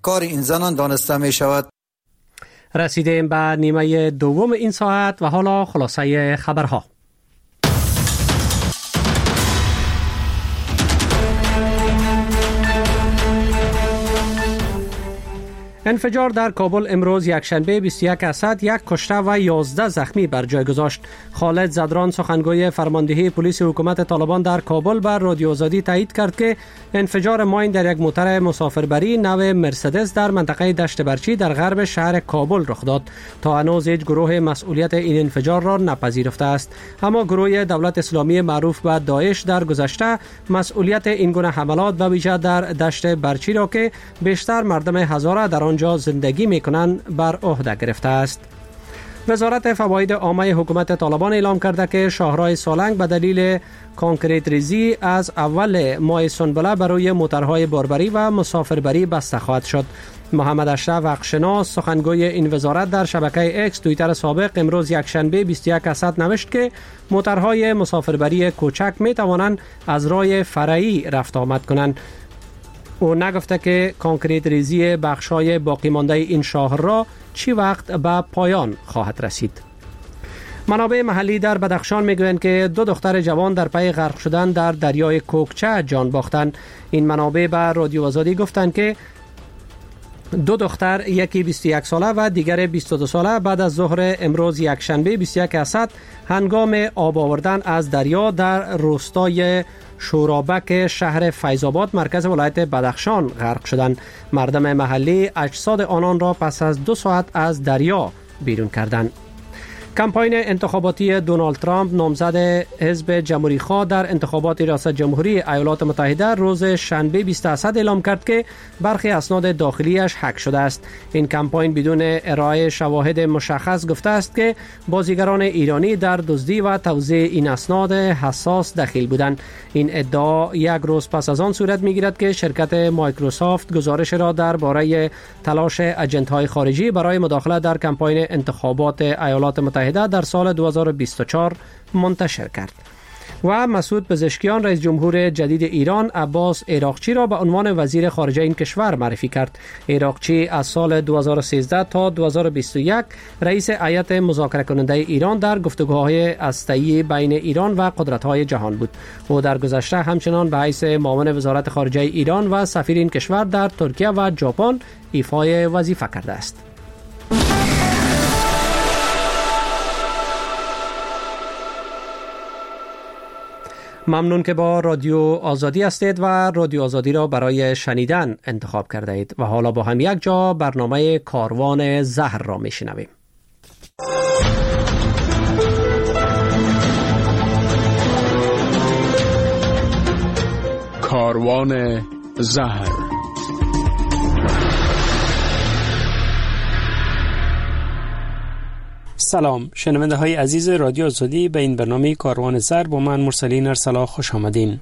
کار این زنان دانسته می شود. رسیدیم به نیمه دوم این ساعت و حالا خلاصه خبرها. انفجار در کابل امروز یکشنبه 21 اسد یک کشته و 11 زخمی بر جای گذاشت. خالد زدران سخنگوی فرماندهی پلیس حکومت طالبان در کابل بر رادیو آزادی تایید کرد که انفجار ماین در یک موتر مسافربری نو مرسدس در منطقه دشت برچی در غرب شهر کابل رخ داد. تا هنوز هیچ گروه مسئولیت این انفجار را نپذیرفته است، اما گروه دولت اسلامی معروف به داعش در گذشته مسئولیت این گونه حملات و ویژه در دشت برچی را که بیشتر مردم هزاره در آنجا زندگی میکنند بر عهده گرفته است. وزارت فواید عامه حکومت طالبان اعلام کرده که شاهراه سالنگ به دلیل کانکریت ریزی از اول ماه سنبله برای موترهای باربری و مسافربری بسته خواهد شد. محمد اشرف حقشناس سخنگوی این وزارت در شبکه اکس توییتر سابق امروز یکشنبه 21 اسد نوشت که موترهای مسافربری کوچک می توانند از راه فرعی رفت آمد کنند. او نگفته که کانکریت ریزی بخش‌های باقی مانده این شاهراه چی وقت به پایان خواهد رسید. منابع محلی در بدخشان میگویند که 2 دختر جوان در پی غرق شدن در دریای کوکچه جان باختند. این منابع به رادیو آزادی گفتند که 2 دختر، یکی 21 ساله و دیگر 22 ساله، بعد از ظهر امروز یکشنبه 21 اسد هنگام آب آوردن از دریا در روستای شورابک شهر فیض‌آباد مرکز ولایت بدخشان غرق شدند. مردم محلی اجساد آنان را پس از 2 ساعت از دریا بیرون کردند. کمپاین انتخاباتی دونالد ترامپ نامزد حزب جمهوری‌خواه در انتخابات ریاست جمهوری ایالات متحده روز شنبه 20 اسد اعلام کرد که برخی اسناد داخلیش هک شده است. این کمپاین بدون ارائه شواهد مشخص گفته است که بازیگران ایرانی در دزدی و توزیع این اسناد حساس دخیل بودند. این ادعا یک روز پس از آن صورت می‌گیرد که شرکت مایکروسافت گزارش را درباره تلاش اجنت‌های خارجی برای مداخله در کمپاین انتخابات ایالات متحده در سال 2024 منتشر کرد. و مسعود پزشکیان رئیس جمهور جدید ایران عباس عراقچی را به عنوان وزیر خارجه این کشور معرفی کرد. عراقچی از سال 2013 تا 2021 رئیس هیئت مذاکره کننده ایران در گفتگوهای هسته‌ای بین ایران و قدرت‌های جهان بود. او در گذشته همچنان به حیث معاون وزارت خارجه ایران و سفیر این کشور در ترکیه و ژاپن ایفای وظیفه کرده است. ممنون که با رادیو آزادی هستید و رادیو آزادی را برای شنیدن انتخاب کرده اید و حالا با هم یک جا برنامه کاروان زهر را میشنویم. کاروان زهر. سلام شنونده های عزیز رادیو آزادی، به این برنامه کاروان زهر با من مرسلین ارسلا خوش آمدین.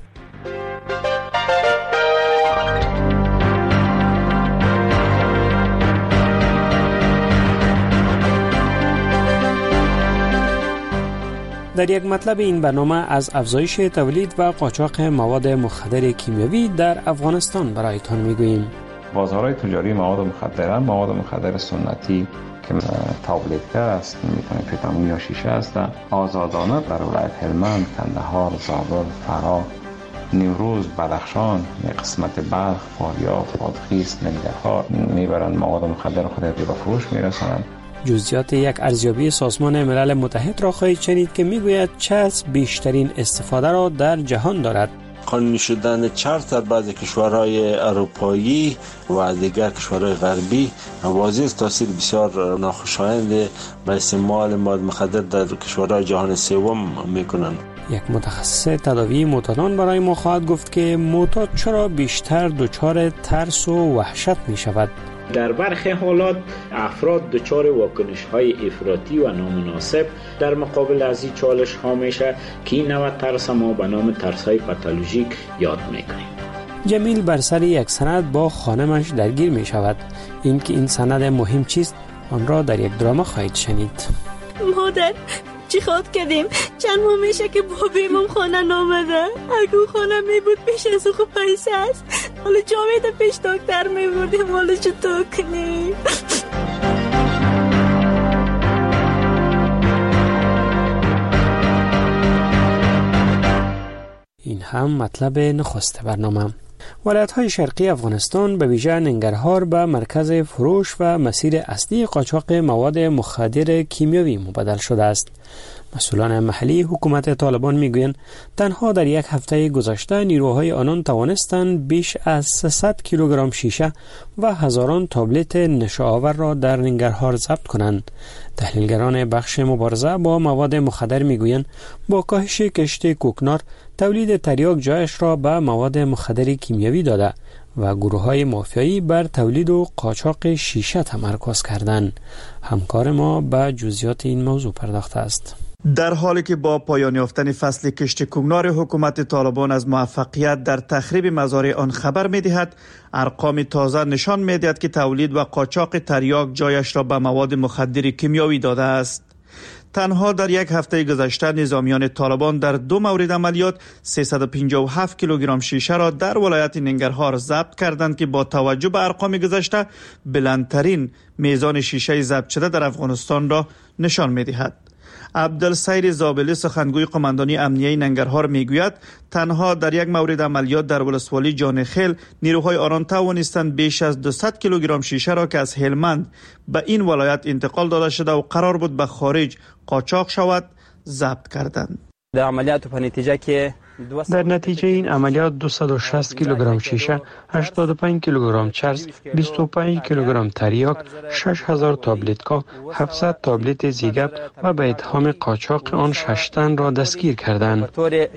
در یک مطلب این برنامه از افزایش تولید و قاچاق مواد مخدر کیمیاوی در افغانستان برایتان میگوییم. بازارهای تجاری مواد مخدر سنتی که تابلتگر است، میتونه فتامین یا شیشه است، آزادانه در ولایت هلمند، کندهار، زابل، فرا، نیمروز، بدخشان، قسمت بلخ، فاریاب، بادغیس، ننگرهار میبرند مواد مخدر خود را به فروش میرسانند. جزئیات یک ارزیابی سازمان ملل متحد را خواهید شنید که میگوید چسب بیشترین استفاده را در جهان دارد. قانونی شدن چرس در بعضی کشورهای اروپایی و دیگر کشورهای غربی واضح تاثیر بسیار ناخوشایند به استعمال مواد مخدر در کشورهای جهان سوم میکنند. یک متخصص تداوی معتادان برای ما خواهد گفت که معتاد چرا بیشتر دچار ترس و وحشت می شود. در برخی حالات افراد دچار واکنش‌های افراطی و نامناسب در مقابل از این چالش‌ها میشه که این نوع ترس ما به نام ترس‌های پاتولوژیک یاد میکنیم. جمیل بر سر یک سند با خانمش درگیر می شود. این سند مهم چیست؟ آن را در یک دراما خواهید شنید. مادر چی خواد کردیم؟ چند ماه میشه که بابیمم خانه نامده. اگه خانه می بود پیش از خوب پیسه است. حالا جاوید پیش دکتر میبردیم، حالا چطور کنیم؟ این هم مطلب نخست برنامه. ولایت‌های شرقی افغانستان به ویژه ننگرهار به مرکز فروش و مسیر اصلی قاچاق مواد مخدر کیمیایی مبدل شده است. مسئولان محلی حکومت طالبان میگویند تنها در یک هفته گذشته نیروهای آنان توانستند بیش از 300 کیلوگرم شیشه و هزاران تابلت نشه‌آور را در ننگرهار ضبط کنند. تحلیلگران بخش مبارزه با مواد مخدر میگویند با کاهش کشت کوکنار تولید تریاک جایش را به مواد مخدر کیمیایی داده و گروه‌های مافیایی بر تولید و قاچاق شیشه تمرکز کردند. همکار ما به جزئیات این موضوع پرداخته است. در حالی که با پایان یافتن فصل کشت کوکنار حکومت طالبان از موفقیت در تخریب مزارع آن خبر می‌دهد، ارقام تازه نشان می‌دهد که تولید و قاچاق تریاک جایش را به مواد مخدر کیمیایی داده است. تنها در یک هفته گذشته نظامیان طالبان در 2 مورد عملیات 357 کیلوگرم شیشه را در ولایت ننگرهار ضبط کردند که با توجه به ارقام گذشته بلندترین میزان شیشه ضبط شده در افغانستان را نشان می‌دهد. عبدالسیر زابلی سخنگوی قماندانی امنیه ننگرهار میگوید تنها در یک مورد عملیات در ولسوالی جانخیل نیروهای آنان توانستند بیش از 200 کیلوگرم شیشه را که از هلمند به این ولایت انتقال داده شده و قرار بود به خارج قاچاق شود ضبط کردند. در نتیجه این عملیات 260 کیلوگرم شیشه، 85 کیلوگرم چرس، 25 کیلوگرم تریاک، 6000 تابلت کا، 700 تابلت زیگب و به اتهام قاچاق آن 6 تن را دستگیر کردند.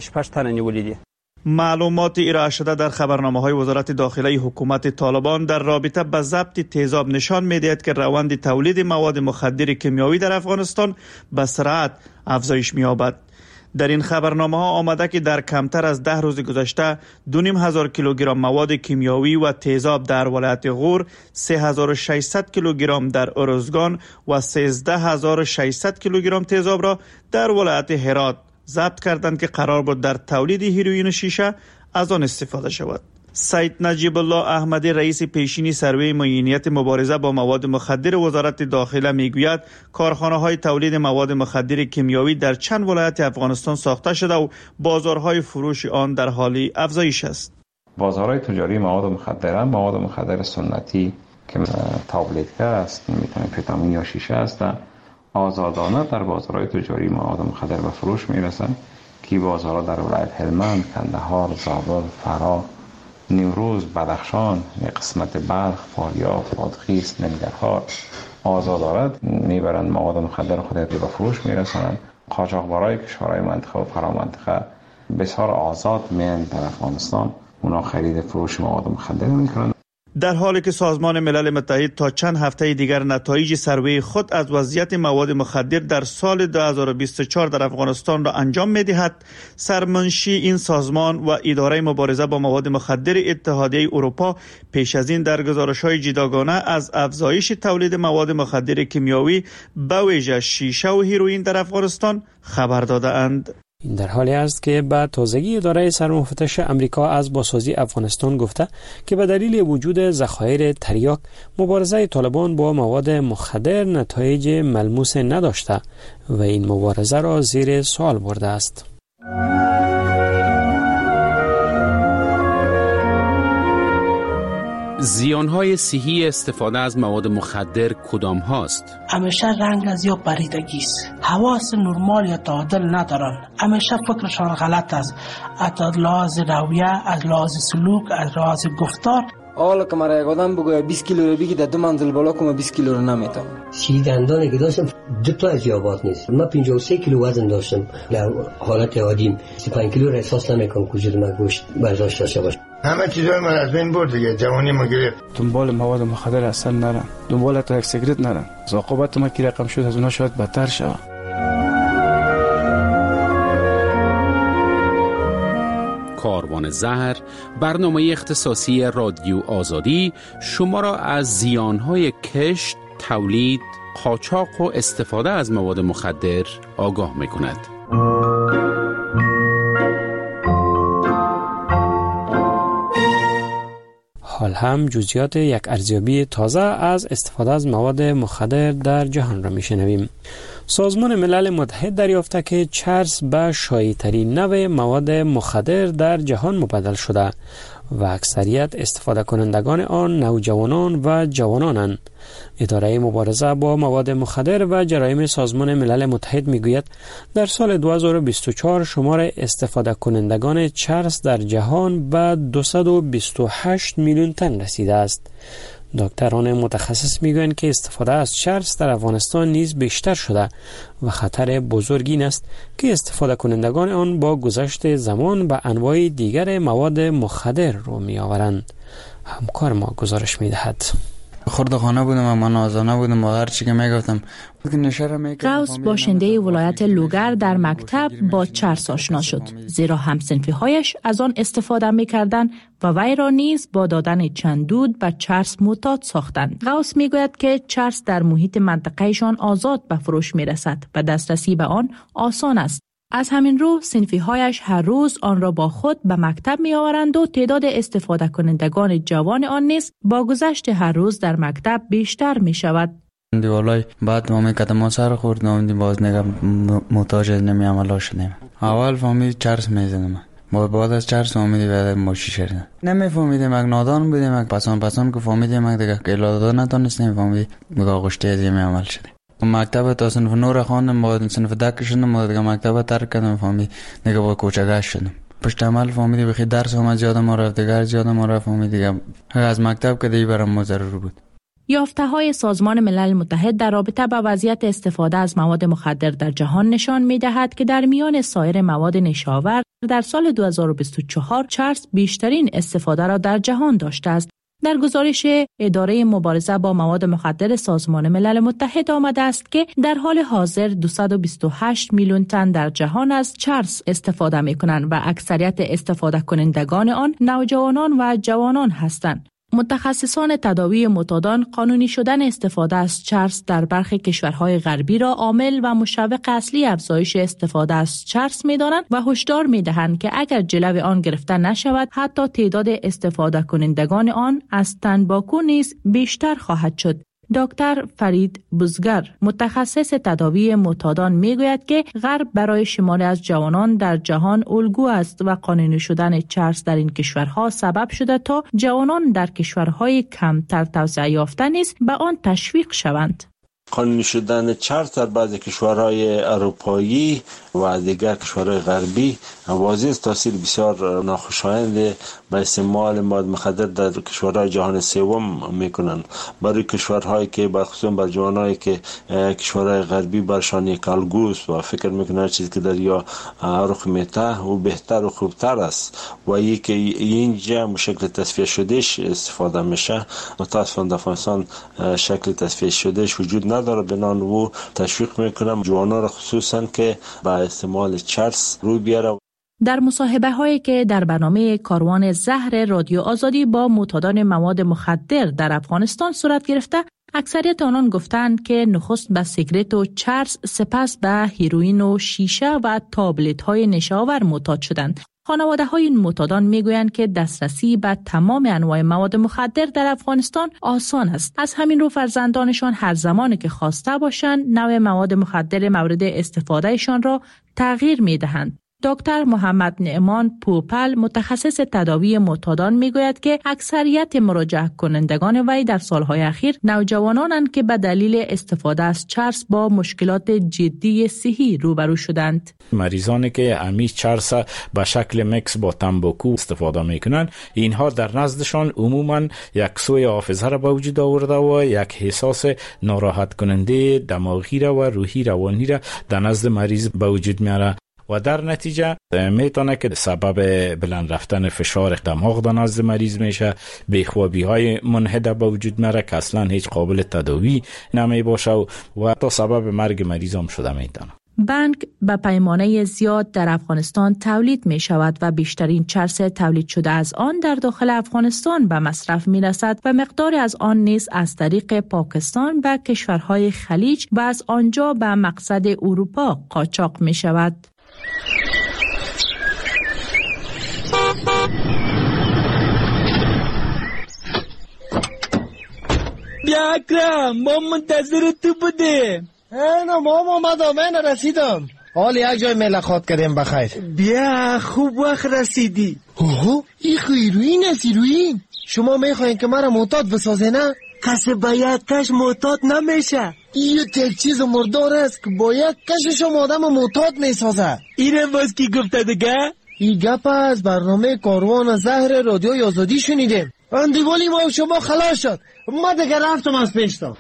معلومات ارائه شده در خبرنامه‌های وزارت داخله حکومت طالبان در رابطه با ضبط تیزاب نشان می‌دهد که روند تولید مواد مخدر کیمیایی در افغانستان به سرعت افزایش می‌یابد. در این خبرنامه ها آمده که در کمتر از 10 روز گذشته 2500 کیلوگرم مواد کیمیایی و تیزاب در ولایت غور، 3600 کیلوگرم در ارزگان و 13600 کیلوگرم تیزاب را در ولایت هرات ضبط کردند که قرار بود در تولید هیروئین و شیشه از آن استفاده شود. سید نجیب الله احمدی رئیس پیشین سروی معینیت مبارزه با مواد مخدر وزارت داخله میگوید کارخانه‌های تولید مواد مخدر کیمیایی در چند ولایت افغانستان ساخته شده و بازارهای فروش آن در حال افزایش است. بازارهای تجاری مواد مخدر سنتی که تابلت است، میتونه فتامین یا شیشه است، آزادانه در بازارهای تجاری مواد مخدر به فروش میرسند که بازارها در ولایت هلمند، کندهار، زابل، فرا، نیمروز، بدخشان، قسمت بلخ، فاریاب، بادغیس، ننگرهار آزادانه میبرند مواد مخدر خود را به فروش میرسانند. قاچاقبرای کشورهای منطقه و فرامنطقه بسیار آزاد میان در افغانستان، اونا خرید فروش مواد مخدر میکنند. در حالی که سازمان ملل متحد تا چند هفته دیگر نتایج سروی خود از وضعیت مواد مخدر در سال 2024 در افغانستان را انجام می‌دهد، سرمنشی این سازمان و اداره مبارزه با مواد مخدر اتحادیه اروپا پیش از این در گزارش‌های جداگانه از افزایش تولید مواد مخدر کیمیایی به ویژه شیشه و هیروئین در افغانستان خبر داده‌اند. این در حالی است که به تازگی اداره سرمفتش امریکا از بازسازی افغانستان گفته که به دلیل وجود ذخایر تریاک مبارزه طالبان با مواد مخدر نتایج ملموس نداشته و این مبارزه را زیر سوال برده است. زیانهای صحی استفاده از مواد مخدر کدام هاست؟ همیشه رنگ از یا پریدگی است. حواس نرمال یا تعادل ندارن. همیشه فکرشان غلط است. از لحاظ رویه، از لحاظ سلوک، از لحاظ گفتار. حالا که مرا یک آدم بگوید 20 کیلو رو بگی در 2 منزل بالا کنم 20 کیلو رو نمیتونم. 30 دندانی که داشتم 2 تا از یابات نیست. من 53 کیلو وزن داشتم. در حالت عادیم 35 کیلو را احساس نمیکنم که من گوشت برداشت داشته باشم. همه چیزای من از بین برد دیگه، جوانی ما گرفت. دنبال مواد مخدر اصلا نرم، دنبال تا یک سیگرت نرم. عاقبت ما کی رقم شد از اونها شاید بدتر شود. کاروان زهر، برنامه اختصاصی رادیو آزادی شما را از زیانهای کشت، تولید، قاچاق و استفاده از مواد مخدر آگاه می‌کند. اول هم جزئیات یک ارزیابی تازه از استفاده از مواد مخدر در جهان را میشنویم. سازمان ملل متحد دریافته که چرس به شایع‌ترین نوع مواد مخدر در جهان مبدل شده و اکثریت استفاده کنندگان آن نوجوانان و جوانانند. اداره مبارزه با مواد مخدر و جرایم سازمان ملل متحد میگوید در سال 2024 شمار استفاده کنندگان چرس در جهان به 228 میلیون تن رسیده است. دکتران متخصص میگویند که استفاده از چرس در افغانستان نیز بیشتر شده و خطر بزرگی است که استفاده کنندگان آن با گذشت زمان به انواع دیگر مواد مخدر رو می آورند. همکار ما گزارش می دهد. خورد خانه بودم، من آزانه بودم و هر چی که میگفتم. قوس باشنده ولایت لوگر در مکتب با چرس آشنا شد، زیرا همصنفی هایش از آن استفاده می‌کردند و وی را نیز با دادن چند دود به چرس معتاد ساختند. قوس میگوید که چرس در محیط منطقه‌شان آزاد به فروش میرسد و دسترسی به آن آسان است. از همین رو صنفی هایش هر روز آن را با خود به مکتب می آورند و تعداد استفاده کنندگان جوان آن نیز با گذشت هر روز در مکتب بیشتر می شود. دیوالای بعد ما کدام سر خوردم باز نگم محتاج نمی عملا شدیم. اول فهمید چرس می زدم، بعد از چرس فهمیدی بعد ماشی شدیم. نمی فهمیدیم، اگه نادان بودیم، اگه پسان که فهمیدیم، اگه دیگه که دادان ندانستیم فهمیدیم مگه گشته از می عمل شدیم. مکتب تا صنف نور خواندم، بعد صنف دک شدم، بعد دیگه مکتب ترک کردم، فهمید دیگه با کوچگش شدم. پشت عمل فهمیدی بخی درس هم از یادم رفت، دیگه از یادم رفت، فهمید دیگه از مکتب که دیگه برام ضرور بود. یافته‌های سازمان ملل متحد در رابطه با وضعیت استفاده از مواد مخدر در جهان نشان می‌دهد که در میان سایر مواد نشاور در سال 2024 چرس بیشترین استفاده را در جهان داشته است. در گزارش اداره مبارزه با مواد مخدر سازمان ملل متحد آمده است که در حال حاضر 228 میلیون تن در جهان از چرس استفاده می‌کنند و اکثریت استفاده کنندگان آن نوجوانان و جوانان هستند. متخصصان تداوی معتادان قانونی شدن استفاده از چرس در برخی کشورهای غربی را عامل و مشوق اصلی افزایش استفاده از چرس می‌دانند و هشدار می‌دهند که اگر جلو آن گرفته نشود حتی تعداد استفاده کنندگان آن از تنباکو نیز بیشتر خواهد شد. دکتر فرید بزگر متخصص تداوی معتادان میگوید که غرب برای شماری از جوانان در جهان الگو است و قانونی شدن چرس در این کشورها سبب شده تا جوانان در کشورهای کمتر توسعه یافته نیز به آن تشویق شوند. قانونی شدن چرس در بعضی کشورهای اروپایی و دیگر کشورهای غربی واضح تاثیر بسیار ناخوشایند به استعمال مواد مخدر در کشورهای جهان سوم میکنند. برای کشورهایی که بخصوص بر جوانایی که کشورهای غربی برشان یک الگوست و فکر میکنند چیزی که در یا رخ میته و بهتر و خوبتر است و یکی اینجا شکل تصفیه شدهش استفاده میشه، متاسفانه در افغانستان شکل تصفیه شدهش وجود نداره. بنان و تشویق میکنم جوانان را خصوصا که با استعمال چرس روی بیاره. در مصاحبه هایی که در برنامه کاروان زهر رادیو آزادی با معتادان مواد مخدر در افغانستان صورت گرفته، اکثریت آنان گفتند که نخست به سیگرت و چرس، سپس به هیروئین و شیشه و تابلت های نشاور معتاد شدند. خانواده های این معتادان میگویند که دسترسی به تمام انواع مواد مخدر در افغانستان آسان است. از همین رو فرزندانشان هر زمانی که خواسته باشند نوع مواد مخدر مورد استفادهشان را تغییر میدهند. دکتر محمد نعمان پوپل متخصص تداوی معتادان میگوید که اکثریت مراجعه کنندگان وی در سالهای اخیر نوجوانانند که به دلیل استفاده از چرس با مشکلات جدی صحی روبرو شدند. مریضانی که همیشه چرس به شکل میکس با تنباکو استفاده میکنند، اینها در نزدشان عموما یک سوء حافظه را به وجود آورده و یک احساس ناراحت کننده دماغی را و روحی روانی را در نزد مریض به وجود میاره و در نتیجه میتونه که سبب بلند رفتن فشار دماغ در نزد مریض میشه، بیخوابی های منحده به وجود میاره که اصلا هیچ قابل تداوی نمی باشه و تا سبب مرگ مریض هم شده میتونه. بنگ به پیمانه زیاد در افغانستان تولید می شود و بیشترین چرس تولید شده از آن در داخل افغانستان به مصرف می رسد و مقداری از آن نیز از طریق پاکستان به کشورهای خلیج و از آنجا به مقصد اروپا قاچاق می شود. بیا اکرم، ما منتظر تو بودیم. نه ما آمدم، من رسیدم. حال یک جای ملاقات کردیم بخیر. بیا خوب وقت رسیدی. اوه این خیروین است. ایروین شما میخواین که مرا معتاد بسازه نه؟ کسی با یک کش معتاد نمیشه. این یک چیز مردار است که با یک کش شما آدم معتاد میسازه. اینه باز کی گفته دیگه؟ این گپ از برنامه کاروان زهر رادیوی آزادی شنیدیم. اندیوالی ما شما خلاص شد. ما دیگه رفتم از پیشتم.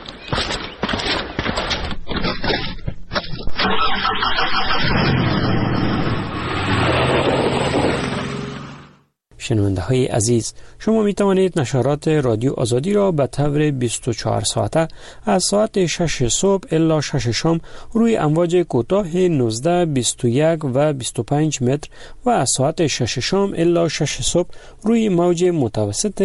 شنونده های عزیز، شما می توانید نشرات رادیو آزادی را به طور 24 ساعته از ساعت 6 صبح الی 6 شام روی امواج کوتاه 19, 21 و 25 متر و از ساعت 6 شام الی 6 صبح روی موج متوسط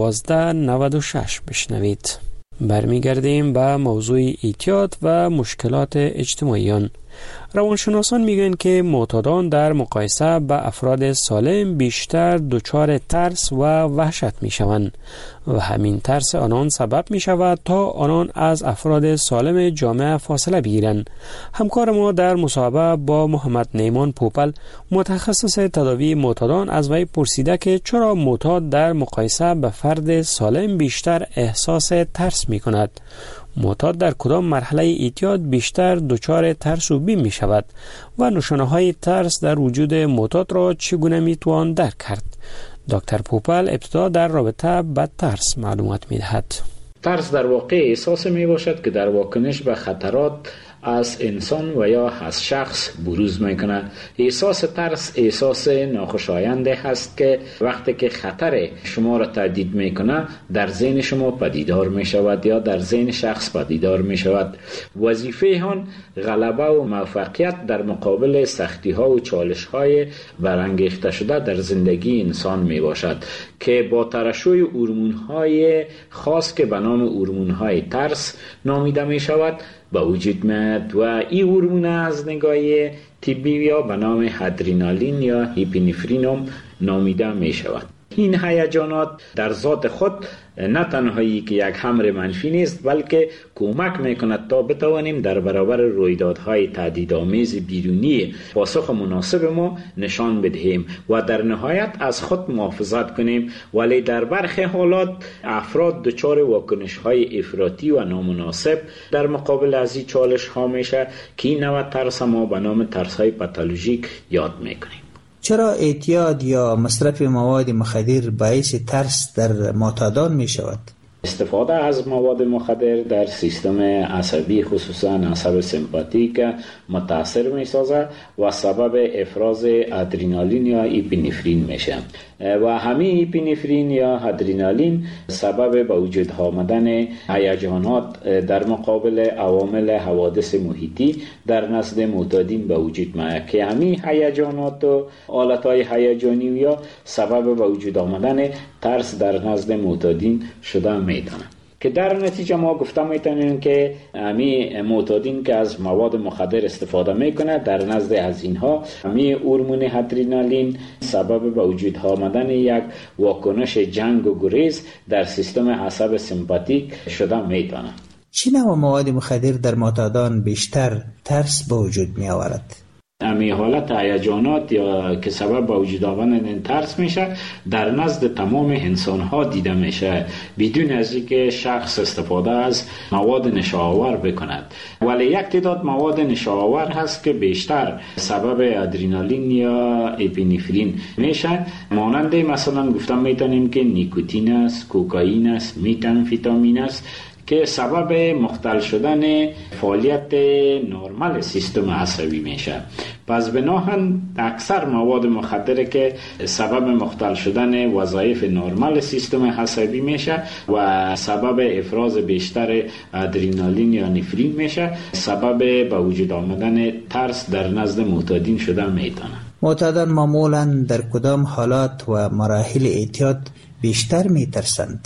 1296 بشنوید. برمیگردیم به موضوع اعتیاد و مشکلات اجتماعیان. روانشناسان میگن که معتادان در مقایسه به افراد سالم بیشتر دچار ترس و وحشت میشوند و همین ترس آنان سبب میشود تا آنان از افراد سالم جامعه فاصله بگیرند. همکار ما در مصاحبه با محمد نیمان پوپل متخصص تداوی معتادان از وی پرسیده که چرا معتاد در مقایسه به فرد سالم بیشتر احساس ترس میکند. معتاد در کدام مرحله اعتیاد بیشتر دچار ترس و بیم می شود و نشانه های ترس در وجود معتاد را چگونه می توان درک کرد؟ دکتر پوپل ابتدا در رابطه با ترس معلومات می دهد. ترس در واقع احساس می باشد که در واکنش به خطرات از انسان و یا از شخص بروز میکنه. احساس ترس احساس ناخوشاینده هست که وقتی که خطر شما را تهدید میکنه در ذهن شما پدیدار میشود یا در ذهن شخص پدیدار میشود. وظیفه آن غلبه و موفقیت در مقابل سختی ها و چالش های برانگیخته شده در زندگی انسان میباشد که با ترشح هورمون های خاص که به نام هورمون های ترس نامیده میشود به وجود میاد و این هورمون از نگاه طبی یا به نام ادرنالین یا اپینفرین نامیده می شود. این هیجانات در ذات خود نه تنهایی که یک امر منفی نیست بلکه کمک میکند تا بتوانیم در برابر رویدادهای تهدیدآمیز بیرونی پاسخ مناسب ما نشان بدهیم و در نهایت از خود محافظت کنیم. ولی در برخی حالات افراد دچار واکنش‌های افراطی و نامناسب در مقابل از این چالش‌ها میشه که این نوع ترس ما به نام ترس‌های پاتولوژیک یاد میکنیم. چرا اعتیاد یا مصرف مواد مخدر باعث ترس در معتادان می شود؟ استفاده از مواد مخدر در سیستم عصبی خصوصا عصب سمپاتیک متاثر می سازه و سبب افراز ادرنالین یا اپینفرین میشه و همین اپینفرین یا ادرنالین سبب به وجود آمدن هیجانات در مقابل عوامل حوادث محیطی در نزد معتادین به وجود میاد که همین هیجانات و حالتهای هیجانی یا سبب به وجود آمدن ترس در نزد معتادین شده میتونه که در نتیجه ما گفتم میتونیم که همین معتادین که از مواد مخدر استفاده میکنه در نزد از اینها همین هورمون ادرنالین سبب به وجود آمدن یک واکنش جنگ و گریز در سیستم عصب سمپاتیک شده میتونه. چه نوع مواد مخدر در معتادان بیشتر ترس به وجود می آورد؟ همین حالت هیجانات یا که سبب به وجود آمدن ترس میشه در نزد تمام انسان ها دیده میشه بدون از اینکه شخص استفاده از مواد نشاآور بکند. ولی یک تعداد مواد نشاآور هست که بیشتر سبب ادرنالین یا اپینفرین میشه، مانند مثلا گفتم میتونیم که نیکوتین است، کوکائین است، متامفتامین است که سبب مختل شدن فعالیت نرمال سیستم عصبی میشه. پس بناهن اکثر مواد مخدر که سبب مختل شدن وظایف نرمال سیستم عصبی میشه و سبب افراز بیشتر ادرنالین یا نفرین میشه، سبب به وجود آمدن ترس در نزد معتادین شده میتونه. معتادان معمولا در کدام حالات و مراحل اعتیاد بیشتر میترسند؟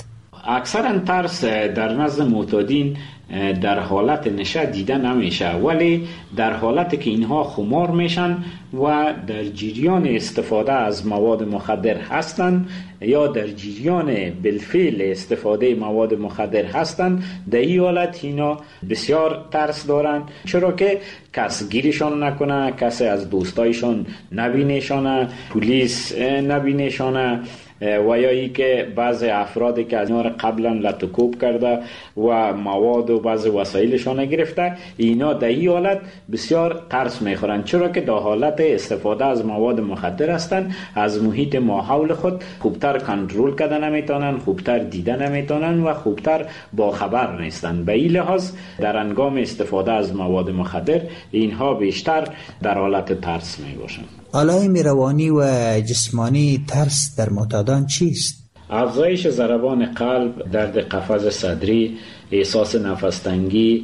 اکثرا ترس در نزد معتادین در حالت نشه دیده نمیشه، ولی در حالتی که اینها خمار میشن و در جریان استفاده از مواد مخدر هستند یا در جریان بالفعل استفاده مواد مخدر هستند، در این حالت اینا بسیار ترس دارند، چرا که کس گیرشان نکنه، کسی از دوستایشان نبینشانه، پلیس نبینشانه، و یا ای که بعض افرادی که از اینا را قبلا لطوکوب کرده و مواد و بعض وسایلشان گرفته، اینا در این حالت بسیار ترس میخورند، چرا که در حالت استفاده از مواد مخدر هستند، از محیط ماحول خود خوبتر کنترل کرده نمیتونن، خوبتر دیده نمیتونن و خوبتر باخبر نیستند. به این لحاظ در هنگام استفاده از مواد مخدر اینها بیشتر در حالت ترس میباشند. علائم روانی و جسمانی ترس در معتادان چیست؟ افزایش ضربان قلب، درد قفس صدری، احساس نفس تنگی،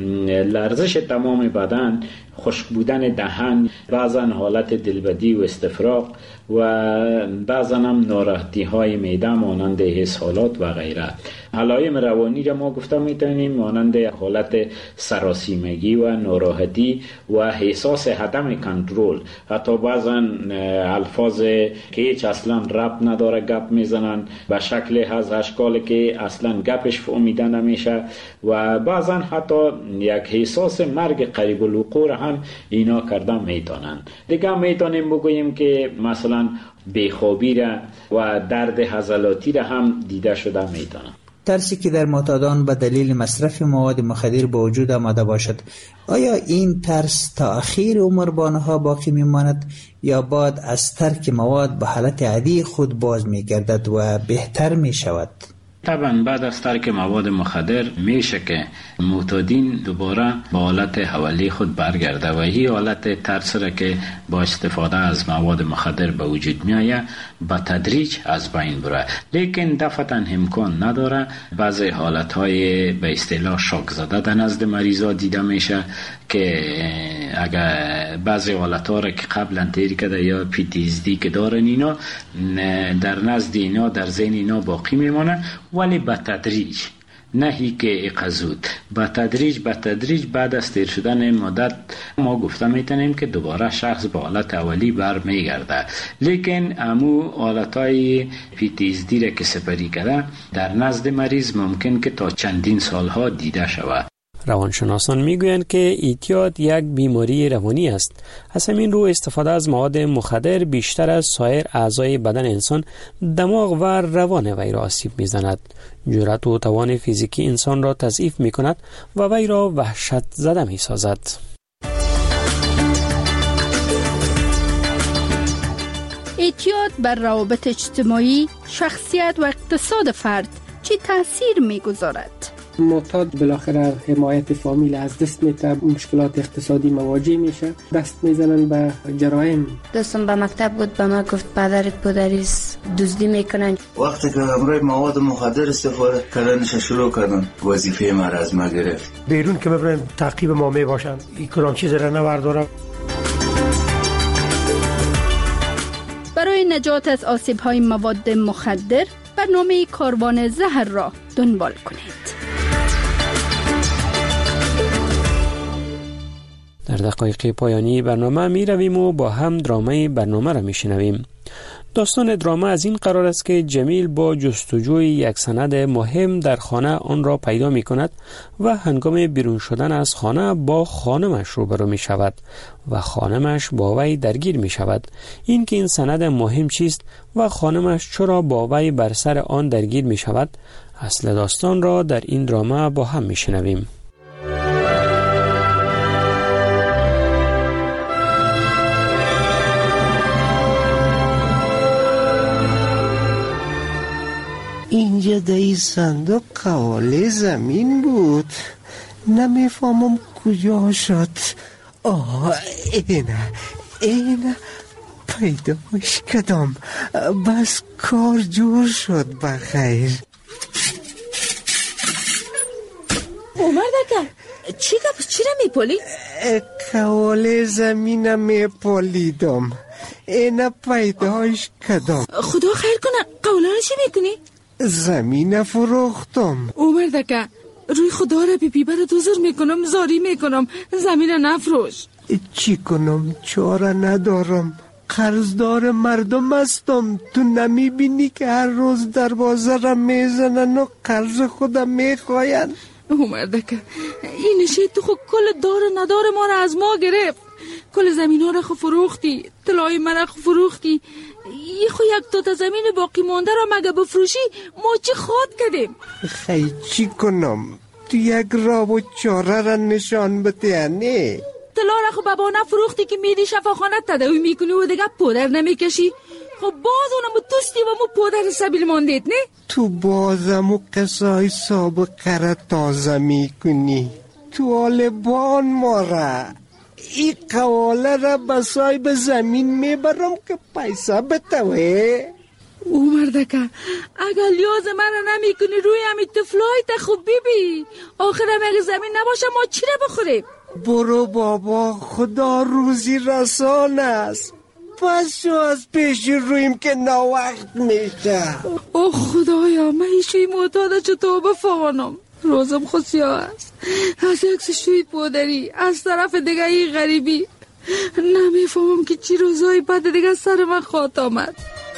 لرزش تمام بدن، خشک بودن دهن، بعضا حالت دلبدی و استفراغ و بعضا هم ناراحتی های معده مانند اسهالات و غیره. علائم روانی را ما گفته میتونیم مانند حالت سراسیمگی و ناراحتی و احساس عدم کنترل، حتی بعضا الفاظ که هیچ اصلا ربط نداره گپ میزنن به شکل از اشکال که اصلا گپش فهمیده نمیشه و بعضا حتی یک احساس مرگ قریب الوقوع هم اینا کرده میتونن. دیگه میتونیم بگوییم که مثلا بیخوابی را و درد عضلاتی را هم دیده شده میتونن. ترسی که در معتادان به دلیل مصرف مواد مخدر به وجود آمده باشد، آیا این ترس تا اخیر عمر با آنها باقی میماند یا بعد از ترک مواد به حالت عادی خود باز میگردد و بهتر میشود؟ طبعا بعد از ترک مواد مخدر میشه که معتادین دوباره به حالت اولی خود برگرده و این حالت ترس را که با استفاده از مواد مخدر به وجود میآید به تدریج از بین بره، لیکن دفعتا امکان نداره. بعضی حالتهای به اصطلاح شاک زده در نزد مریضا دیده میشه که اگر بعضی حالتها را که قبلا تیر کرده یا PTSD که دارن اینا در نزد اینا در ذهن اینا باقی میمانه، ولی به تدریج، نه هی که اقزود، به تدریج بعد از تیر شدن مدت ما گفته میتونیم که دوباره شخص به حالت اولی بر میگرده، لیکن امو حالتهای PTSD را که سپری کرده در نزد مریض ممکن که تا چندین سالها دیده شود. روانشناسان میگویند که اعتیاد یک بیماری روانی است. از همین رو استفاده از مواد مخدر بیشتر از سایر اعضای بدن انسان دماغ و روان وی را آسیب میزند. جرأت و توان فیزیکی انسان را تضعیف میکند و وی را وحشت زده میسازد. اعتیاد بر روابط اجتماعی، شخصیت و اقتصاد فرد چه تأثیر میگذارد؟ معتاد بالاخره حمایت فامیل از دست میده، مشکلات اقتصادی مواجه میشه، دست میزنن به جرایم. دوستم به مکتب بود، به ما گفت پدرت پدریست دزدی میکنن. وقتی که امروز مواد مخدر استفاده کردنش شروع کردن، وظیفه ما از ما گرفت. بیرون که ببرن تعقیب ما میباشن، این کلام چیز را نوردارم. برای نجات از آسیب‌های مواد مخدر برنامه کاروان زهر را دنبال کنید. در دقایق پایانی برنامه می رویم و با هم درامه برنامه را می شنویم. داستان درامه از این قرار است که جمیل با جستجوی یک سند مهم در خانه آن را پیدا می کند و هنگام بیرون شدن از خانه با خانمش روبرو می شود و خانمش با وی درگیر می شود. این که این سند مهم چیست و خانمش چرا با وی بر سر آن درگیر می شود، اصل داستان را در این درامه با هم می شنویم. اینجا در این صندوق قواله زمین بود، نمیفهمم کجا شد. اینه پیداش کردم، بس کار جور شد بخیر. عمر دکم چی را میپولی؟ قواله زمین میپولیدم، اینه پیداش کردم. خدا خیر کنه. قوله را چی میکنی؟ زمین فروختم. اومردکه روی خدا را بی بر دوزر میکنم، زاری میکنم، زمین نفروش. چی کنم؟ چاره ندارم. قرضدار مردم هستم. تو نمیبینی که هر روز دروازه را میزنن و قرض خودم میخواین؟ اومردکه این شید تو خود کل دار ندار ما را از ما گرفت. کل زمین ها را خو فروختی، طلای من را خو فروختی. ای خو یک تا زمین باقی مانده را مگه بفروشی ما چی خواد کردیم؟ خیلی چی کنم؟ تو یک راه و چاره را نشان بده. نه طلا را خو بابا فروختی که میری شفاخانه تداوی میکنی و دیگه پودر نمیکشی. خب باز اونمو توستی و مو پودر سبیل ماندید. نه تو بازمو قصای سابقه را تازه میکنی. تو آلبان ما را ای قواله را بسای به زمین میبرم که پیسه بتوه. او مردکه اگر لیاز من را نمی کنی روی همی تفلای تا خوب بیبی آخر هم زمین نباشه ما چی را بخوریم؟ برو بابا، خدا روزی رسان است. پس شو از پیش رویم که ناوقت میشه. او خدایا من ایشوی معتاده چطور بفهمم؟ روزم خود سیاه است. از یک شوی پودری از طرف دیگه ای غریبی. نمیفهمم که چی روزای بعد دیگه سر من خواهد آمد.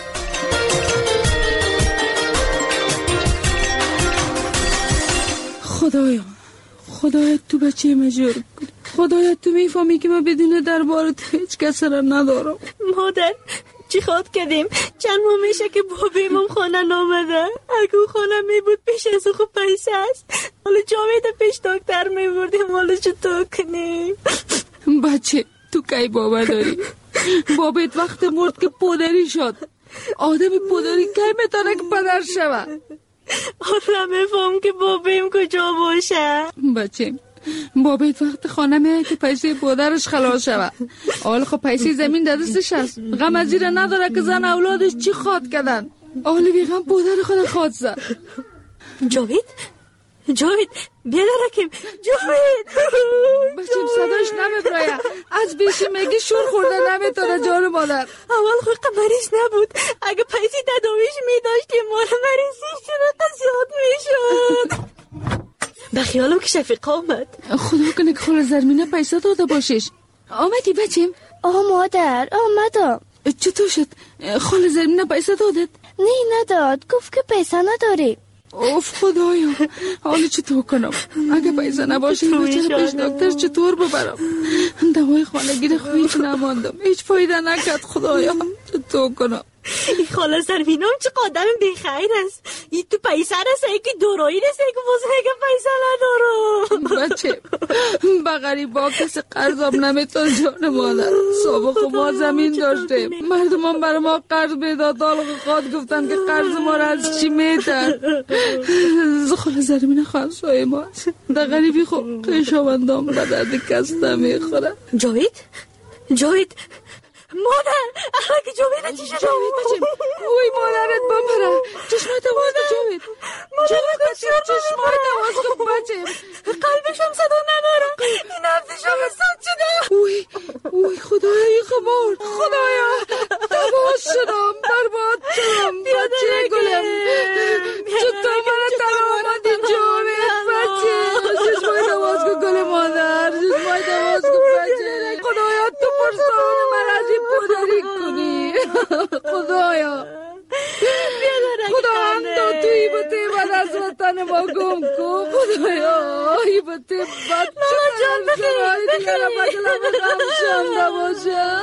خدایا تو بچه مجور کنی. خدایا تو میفهمی که من بدون دربار تو هیچ کس را ندارم. مادر چی خواد کردیم؟ چند ماه میشه که بابیمم خانه نامده. اگه او خانه میبود پیش از او خوب پیسه است. حالا جاوید پیش دکتر میبردیم. حالا چطور کنیم؟ بچه تو کی بابا داری؟ بابت وقت مرد که پدری شد. آدم پدری کی میتونه که پدر شوه؟ حالا میفهم که بابیم کجا باشه. بچه بابت وقت خانه میه که پیسه پدرش خلاص شوه. حالا خب پیسه زمین در دستش هست. غم از زیر نداره که زن اولادش چی خواد کردن. حالا بیغم پدر خود خواد زد. جاوید بیا درکیم. جاوید بچیم صداش نمیبرایه. از بیشی میگی شور خورده نمیتونه جان مادر. اول خود مریض نبود. اگه پیسی تداویش میداشتیم مال مریضیش چرا زیاد میشد. به خیالم که شفیق آمد. خدا کنه که خال زرمینه پیسه داده باشش. آمدی بچیم؟ مادر آمدم. چطور شد؟ خال زرمینه پیسه دادت؟ نه نداد. گفت که پیسه نداری. اوف خدایا حالا چطور کنم؟ اگه پیسه نباشه این بچه پیش دکتر چطور ببرم؟ دوای خانگی رو هیچ نماندم. هیچ فایده نکرد. خدایا چطور کنم؟ این خاله زرمینم چه قدم بیخیر است. این تو پیسه رسه که دورایی رسه که بازه که پیسه ندارم. بچه بغری با کسی قرضم نمیتون جان مادر. سابق ما زمین داشتیم. مردم هم برای ما قرض بیداد. حالا خواهد گفتن که قرض ما را از چی میتن. خاله زرمین خانسای ما در غریبی خوب قیشاوندام به درد کس نمیخوره. جاوید مادر اگه جاوید چی شد؟ بچیم اوی مادرت بمره. چشمای تواز که جاوید. چشمای تواز که بچیم. قلبشم صدا نداره. این نفسشم حساب شده. اوی خدایا این خبر. خدایا تواز شدم. برباد شدم. بچه گلم چطور من تنها آمدی جاوید بچه. چشمای تواز که گل مادر. چشمای تواز که بچه. خدایا تو پرسان من از این پدری کنی. خدایا خدا هم دا توی بطه بد از وطن ما گم کن. خدایا ای بطه بد چکن شرای دیگر بدلم غم شنده باشه.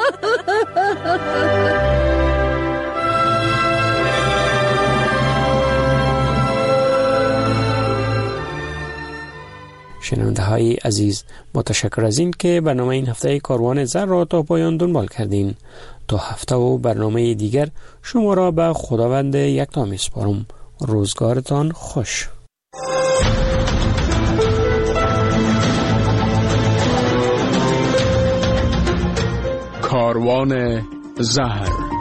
شنونده های عزیز متشکر از این که برنامه این هفته کاروان زر را تا پایان دنبال کردین. تا هفته و برنامه دیگر شما را به خداوند یکتا میسپارم. روزگارتان خوش. کاروان زهر